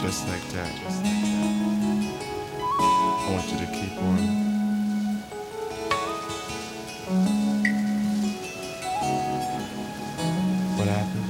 Just like that. I want you to keep on. What happened?